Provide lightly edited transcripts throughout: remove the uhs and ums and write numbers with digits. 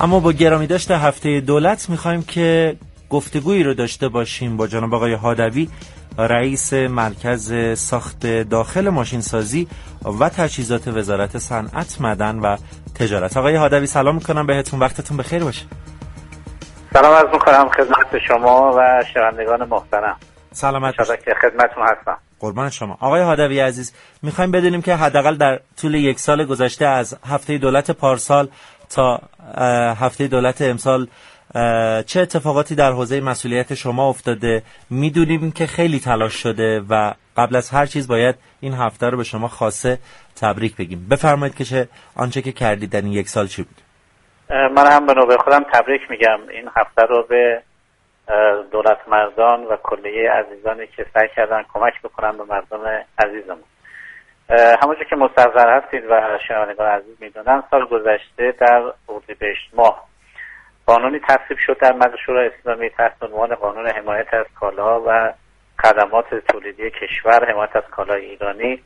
اما با گرامی داشته هفته دولت میخوایم که گفتگویی رو داشته باشیم با جناب آقای هادوی، رئیس مرکز ساخت داخل ماشینسازی و تجهیزات وزارت صنعت، معدن و تجارت. آقای هادوی سلام میکنم بهتون، وقتتون بخیر باشه. سلام عرض میکنم خدمت شما و شنوندگان محترم. سلامت باشید. که خدمتتون هستم. قربان شما. آقای هادوی عزیز، میخوایم بدونیم که حداقل در طول یک سال گذشته از هفته دولت پارسال تا هفته دولت امسال چه اتفاقاتی در حوزه مسئولیت شما افتاده؟ میدونیم که خیلی تلاش شده و قبل از هر چیز باید این هفته رو به شما خاصه تبریک بگیم. بفرمایید که آنچه که کردید در این یک سال چی بود؟ من هم به نوبه خودم تبریک میگم این هفته رو به دولت مردان و کلیه عزیزانی که سعی کردن کمک بکنن به مردم عزیزمون. همونجور که مستحضر هستید و شنوندگان عزیز میدونن، سال گذشته در اردیبهشت ماه قانونی تصویب شد در مجلس شورای اسلامی تحت عنوان قانون حمایت از کالاها و خدمات تولیدی کشور، حمایت از کالای ایرانی،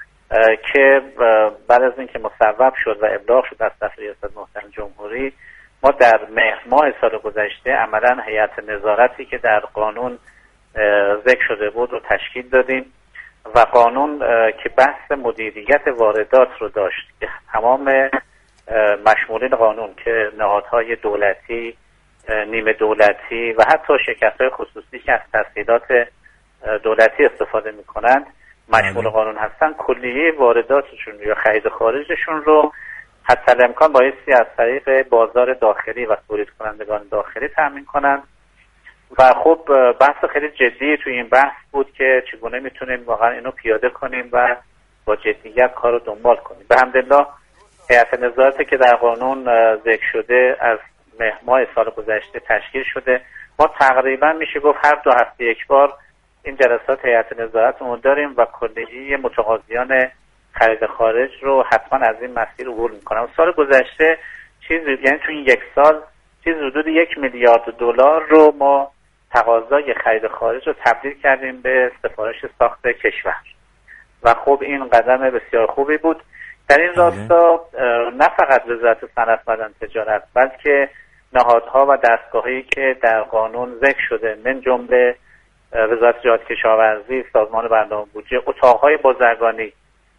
که بعد از اینکه مصوب شد و ابلاغ شد از طرف ریاست محترم جمهوری، ما در مهر ماه سال گذشته عملا هیئت نظارتی که در قانون ذکر شده بود رو تشکیل دادیم و قانون که بحث مدیریت واردات رو داشت، تمام مشمولین قانون که نهادهای دولتی، نیمه دولتی و حتی شرکت‌های خصوصی که از تسهیلات دولتی استفاده می‌کنند مشمول قانون هستن، کلیه وارداتشون یا خرید خارجشون رو حتی الامکان بایستی از طریق بازار داخلی و تولید کنندگان داخلی تامین کنند. و خب بحث خیلی جدی توی این بحث بود که چگونه میتونیم واقعا اینو پیاده کنیم و با جدیت کار رو دنبال کنیم. به حمدالله هیئت نظارتی که در قانون ذکر شده از مهر ماه سال گذشته تشکیل شده. ما تقریبا میشه گفت هر 2 هفته یک بار این جلسات هیئت نظارتمون داریم و کلیه متقاضیان خرید خارج رو حتما از این مسیر عبور میکنن. سال گذشته یعنی تو این یک سال حدود 1 میلیارد دلار رو ما تقاضای خرید خارج رو تبدیل کردیم به سفارش ساخت کشور و خب این قدم بسیار خوبی بود. در این راستا نه فقط وزارت صنعت و تجارت بلکه نهادها و دستگاهی که در قانون ذکر شده من جمله وزارت تجارت کشاورزی، سازمان برنامه بودجه، اتاقهای بازرگانی،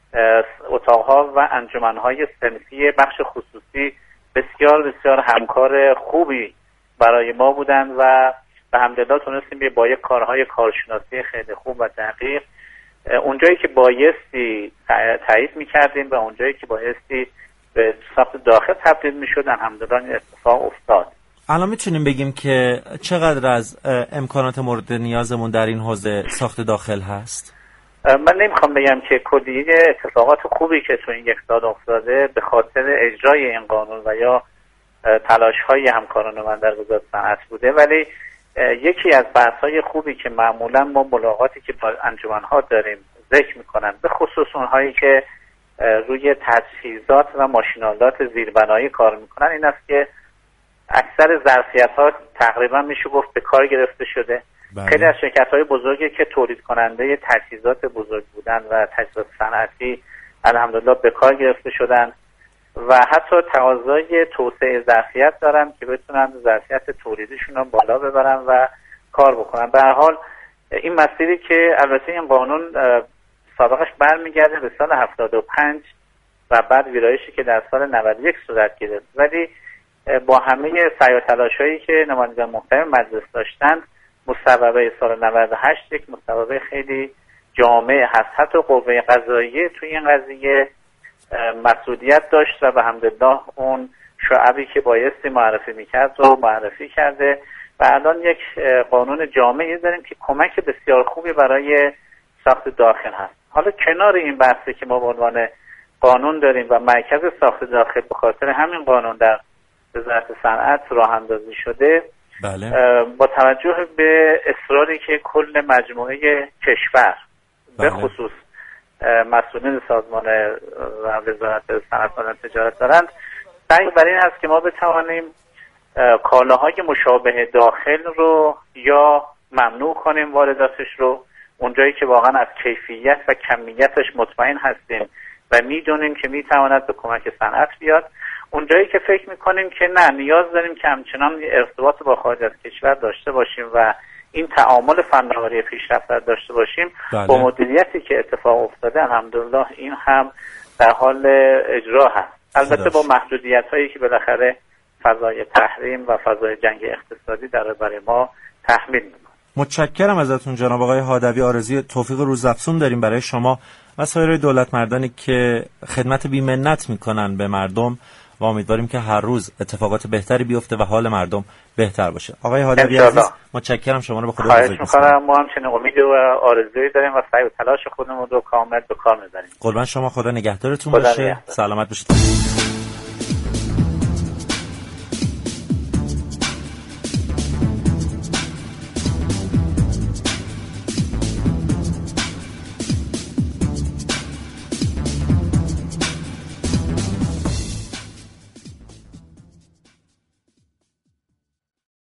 اتاقها و انجمنهای صنفی بخش خصوصی بسیار بسیار همکار خوبی برای ما بودن و به حمدالله تونستیم با یک کارهای کارشناسی خیلی خوب و دقیق اونجایی که بایستی تایید میکردیم و اونجایی که بایستی به ساخت داخل تبدیل میشد الحمدلله این اتفاق افتاد. الان میتونیم بگیم که چقدر از امکانات مورد نیازمون در این حوزه ساخت داخل هست؟ من نمیخوام بگم که کلیه اتفاقات خوبی که تو این یک سال افتاده به خاطر اجرای این قانون و یا تلاش‌های همکاران من در وزارت صنعت بوده، ولی یکی از بحث‌های خوبی که معمولا ما ملاقاتی که با انجمن‌ها داریم ذکر می‌کنن، به خصوص اونهایی که روی تجهیزات و ماشین‌آلات زیربنایی کار می‌کنن، این است که اکثر ظرفیت‌ها تقریبا میشه گفت به کار گرفته شده. خیلی از شرکت‌های بزرگی که تولید کننده تجهیزات بزرگ بودن و تجهیزات صنعتی الحمدلله به کار گرفته شدن و حتی تقاضای توسعه ظرفیت دارن که بتونن ظرفیت تولیدشون رو بالا ببرن و کار بکنن. به هر حال این مسیری که البته این قانون سابقش برمیگرده به سال 75 و بعد ویرایشی که در سال 91 صورت گرفت، ولی با همه سعی و تلاش‌هایی که نمایندگان محترم مجلس داشتند، مصوبه سال 98 یک مصوبه خیلی جامع هست. حتی قوه قضاییه توی این قضیه مسئولیت داشت و به حمدالله اون شعبی که بایستی معرفی میکرد رو معرفی کرده و الان یک قانون جامعی داریم که کمک بسیار خوبی برای ساخت داخل هست. حالا کنار این بحثی که ما به عنوان قانون داریم و مرکز ساخت داخل به خاطر همین قانون در وزارت صنعت راه اندازی شده، بله. با توجه به اصراری که کل مجموعه کشور به خصوص مسئولین سازمان و وزارت صنعت و تجارت دارند، سعی بر این هست که ما بتوانیم کالاهای مشابه داخل رو یا ممنوع کنیم وارداتش رو، اونجایی که واقعا از کیفیت و کمیتش مطمئن هستیم و میدونیم که میتواند به کمک صنعت بیاد، اونجایی که فکر میکنیم که نه نیاز داریم که همچنان ارتباط با خارج از کشور داشته باشیم و این تعامل فناوری پیشرفته داشته باشیم، با مدیریتی که اتفاق افتاده الحمدلله این هم در حال اجرا هست. البته با محدودیت هایی که بالاخره فضای تحریم و فضای جنگ اقتصادی در برای ما تحمیل میکنه. متشکرم ازتون جناب آقای هادوی. آرزوی توفیق روزافزون داریم برای شما و سایر دولت مردانی که خدمت بی‌منت میکنن به مردم و امیدواریم که هر روز اتفاقات بهتری بیفته و حال مردم بهتر باشه. آقای هادوی عزیز متشکرم، شما رو به خدا بزرگ می‌سپارم. ما هم چنین امید و آرزویی داریم و سعی و تلاش خودمون رو کامل به کار می‌بریم. قربان شما، خدا نگهدارتون باشه. سلامت باشید.